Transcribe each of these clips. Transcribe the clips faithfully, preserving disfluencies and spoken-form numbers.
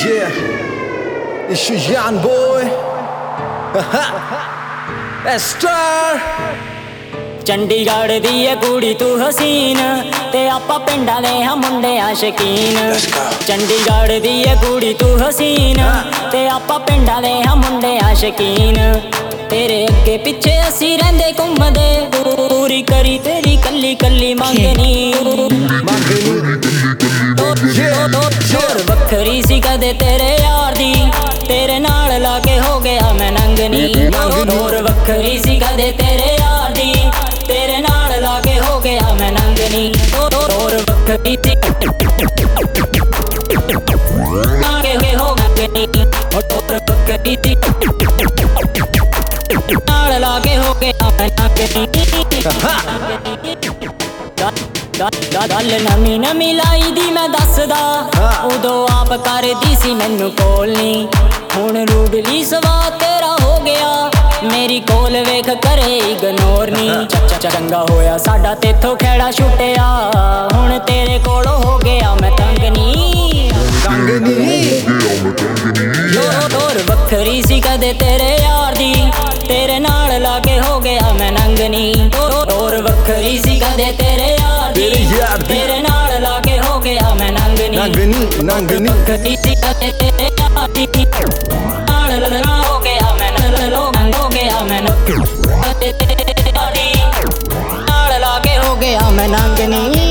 Yeah, it's your young boy. Esther. Chandigarh ਦੀ ਏ ਕੁੜੀ ਤੂੰ ਹਸੀਨ ਤੇ ਆਪਾਂ ਪਿੰਡਾਂ ਦੇ ਹਾਂ ਮੁੰਡਿਆਂ ਸ਼ਕੀਨ। ਚੰਡੀਗੜ੍ਹ ਦੀ ਏ ਕੁੜੀ ਤੂੰ ਹਸੀਨ ਤੇ ਆਪਾਂ ਪਿੰਡਾਂ ਦੇ ਹਾਂ ਮੁੰਡਿਆਂ ਸ਼ਕੀਨ। ਤੇਰੇ ਅੱਗੇ ਪਿੱਛੇ ਅਸੀਂ ਰਹਿੰਦੇ ਘੁੰਮਦੇ, ਪੂਰੀ ਕਰੀ ਤੇਰੀ ਕੱਲੀ ਕੱਲੀ ਮੰਗਨੀ। ਹੋਰ ਵੱਖਰੀ ਸੀ ਕਦੇ ਤੇਰੇ ਯਾਰ ਦੀ, ਤੇਰੇ ਨਾਲ ਲਾ ਕੇ ਹੋ ਗਿਆ ਮੈਂ ਨੰਗਨੀ। ਹੋਰ ਵੱਖਰੀ ਸੀ ਕਦੇ ਤੇਰੇ ਯਾਰ ਦੀ, ਤੇਰੇ ਨਾਲ ਲਾ ਕੇ ਹੋ ਗਿਆ ਮੈਂ ਨੰਗਨੀ। ਹੋਰ ਵੱਖਰੀ ਸੀ ਲਾ ਕੇ ਹੋ ਨੰਗਨੀ। ਹੋਰ ਵੱਖਰੀ ਸੀ ਨਾਲ ਲਾ ਕੇ ਹੋ ਗਿਆ ਮੈਂ ਨੰਗਨੀ। ਗੱਲ ਨਵੀਂ ਨਵੀਂ ਲਾਈ ਦੀ ਮੈਂ ਦੱਸਦਾ, ਉਦੋਂ ਆਪ ਕਰਦੀ ਸੀ ਮੈਨੂੰ ਕੋਲ ਨੀ। ਹੁਣ ਰੂਡਲੀ ਸਵਾ ਤੇਰਾ ਹੋ ਗਿਆ, ਮੇਰੀ ਕੋਲ ਵੇਖ ਕਰੇ ਇਗਨੋਰ ਨੀ। ਚੰਗਾ ਹੋਇਆ ਸਾਡਾ ਤੇਥੋਂ ਖੇੜਾ ਛੁੱਟਿਆ, ਹੁਣ ਤੇਰੇ ਕੋਲ ਹੋ ਗਿਆ ਮੈਂ ਤੰਗ ਨੀ। ਹੋਰ ਵੱਖਰੀ ਸੀ ਕਦੇ ਤੇਰੇ ਯਾਰ ਦੀ, ਤੇਰੇ ਨਾਲ ਲਾ ਕੇ ਹੋ ਗਿਆ ਮੈਂ ਨੰਗਨੀ। ਹੋਰ ਵੱਖਰੀ ਸੀ ਕਦੇ ਤੇਰੇ ਯਾਰ ਦੀ, ਤੇਰੇ ਨਾਲ ਲਾ ਕੇ ਹੋ ਗਿਆ ਮੈਂ ਨੰਗਨੀ। ਵੱਖਰੀ ਸੀ ਕਦੇ ਤੇਰੇ ਯਾਰ ਦੀ, ਨਾਲ ਲਾ ਹੋ ਗਿਆ ਮੈਂ ਨੰਗਨੀ। ਹੋ ਗਿਆ ਮੈਂ ਨੰਗਨੀ, ਨਾਲ ਲਾ ਕੇ ਹੋ ਗਿਆ ਮੈਂ ਨੰਗਨੀ।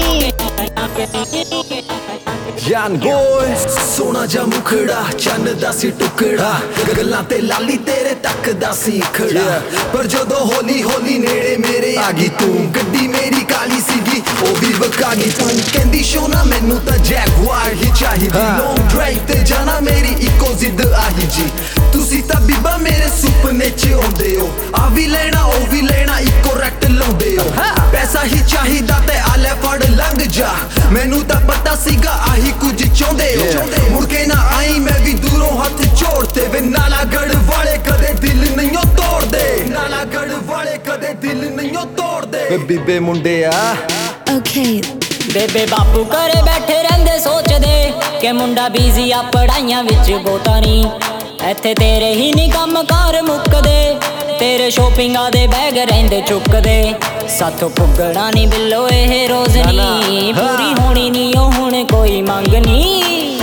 Young boy, ਸੋਹਣਾ ਜਿਹਾ ਮੁਖੜਾ ਚੰਨ ਦਾ ਸੀ ਟੁਕੜਾ, ਗੱਲਾਂ ਤੇ ਲਾਲੀ ਤੇਰੇ ਤੱਕ ਦਾ ਸੀ ਖੜਾ। ਪਰ ਜਦੋਂ ਹੌਲੀ ਹੌਲੀ ਨੇੜੇ ਮੇਰੇ ਆ ਗਈ ਤੂੰ, ਗੱਡੀ ਮੇਰੀ ਕਾਲੀ ਸੀਗੀ ਉਹ ਵੀ ਵਕਾ ਗਈ ਤੂੰ। ਕਹਿੰਦੀ ਸੋਨਾ ਮੈਨੂੰ ਤਾਂ ਜੈਗੁਆਰ ਹੀ ਚਾਹੀਦੀ, ਲੌਂਗ ਡਰਾਈਵ ਤੇ ਜਾਣਾ ਮੇਰੀ ਇੱਕੋ ਜ਼ਿੱਦ ਆਹੀ ਜੀ। ਤੁਸੀਂ ਤਾਂ ਬੀਬਾ ਮੇਰੇ ਸੁਪਨੇ ਚ ਆਉਂਦੇ ਹੋ, ਆ ਵੀ ਲੈਣਾ ਉਹ ਵੀ ਲੈਣਾ ਇੱਕੋ ਰੈਕਟ ਲਾਉਂਦੇ ਹੋ। ਪੈਸਾ ਹੀ ਚਾਹੀਦਾ ਤੇ ਆ ਲੈ ਫੜ ਲੰਘ ਜਾ, ਮੈਨੂੰ ਤਾਂ ਪਤਾ ਸੀਗਾ ਆਹੀ ਕੁਝ ਚਾਹੁੰਦੇ ਹੋ। ਮੁੜ ਕੇ ਨਾ ਆਈ ਮੈਂ ਵੀ ਦੂਰੋਂ ਹੱਥ ਜੋੜਤੇ ਵੇ, ਨਾਲਾਗੜ੍ਹ ਵਾਲੇ ਕਦੇ ਦਿਲ ਨਹੀਂ ਤੋੜਦੇ। ਨਾਲਾਗੜ੍ਹ ਵਾਲੇ ਕਦੇ ਦਿਲ ਨਹੀਂ ਤੋੜਦੇ ਵੇ ਬੀਬੇ ਮੁੰਡਿਆ। Okay. ਬੇਬੇ ਬਾਪੂ ਘਰੇ ਬੈਠੇ ਰਹਿੰਦੇ ਸੋਚਦੇ ਕਿ ਮੁੰਡਾ ਬਿਜ਼ੀ ਆ ਪੜਾਈਆਂ ਵਿੱਚ ਬਹੁਤਾ ਨੀ। ਇੱਥੇ ਤੇਰੇ ਹੀ ਨੀ ਕੰਮ ਕਾਰ ਮੁੱਕਦੇ, ਤੇਰੇ ਸ਼ੋਪਿੰਗਾਂ ਦੇ ਬੈਗ ਰਹਿੰਦੇ ਚੁੱਕਦੇ। ਸਾਥੋਂ ਪੁੱਗਣਾ ਨੀ ਬਿੱਲੋ ਇਹ ਰੋਜ਼ ਨੀ, ਪੂਰੀ ਹੋਣੀ ਨੀ ਉਹ ਹੁਣ ਕੋਈ ਮੰਗ ਨੀ।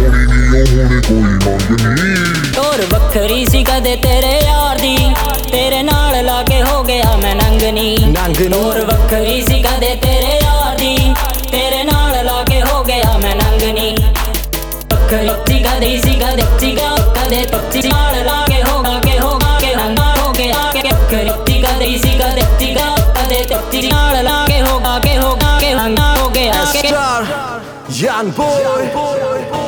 ਹੋਰ ਵੱਖਰੀ ਸੀ ਕਦੇ ਤੇਰੇ ਯਾਰ ਦੀ, ਤੇਰੇ ਨਾਲ ਲਾ ਕੇ ਹੋ ਗਿਆ ਮੈਂ ਨੰਗਨੀ। ਹੋਰ ਵੱਖਰੀ ਸੀ ਕਦੇ ਤੇਰੇ ਯਾਰ ਦੀ, ਤੇਰੇ ਨਾਲ ਲਾ ਕੇ ਹੋ ਗਿਆ ਮੈਂ ਨੰਗਨੀ। ਵੱਖਰੀ ਕਦੇ ਸੀ ਕਦੇ ਸੀਗਾ ਕਦੇ ਪੱਚੀ ਨਾਲ ਲਾ ਕੇ ਹੋ ਕੇ ਹੋ ਕੇ ਨੰਗਾ ਹੋ ਗਿਆ। ਵੱਖਰੀ ਕਦੇ ਸੀ ਕਦੇ ਸੀਗਾ ਕਦੇ ਪੱਚੀ ਨਾਲ ਲਾ ਕੇ ਹੋ ਕੇ ਹੋ ਕੇ ਨੰਗਾ ਹੋ ਗਿਆ। Young boy.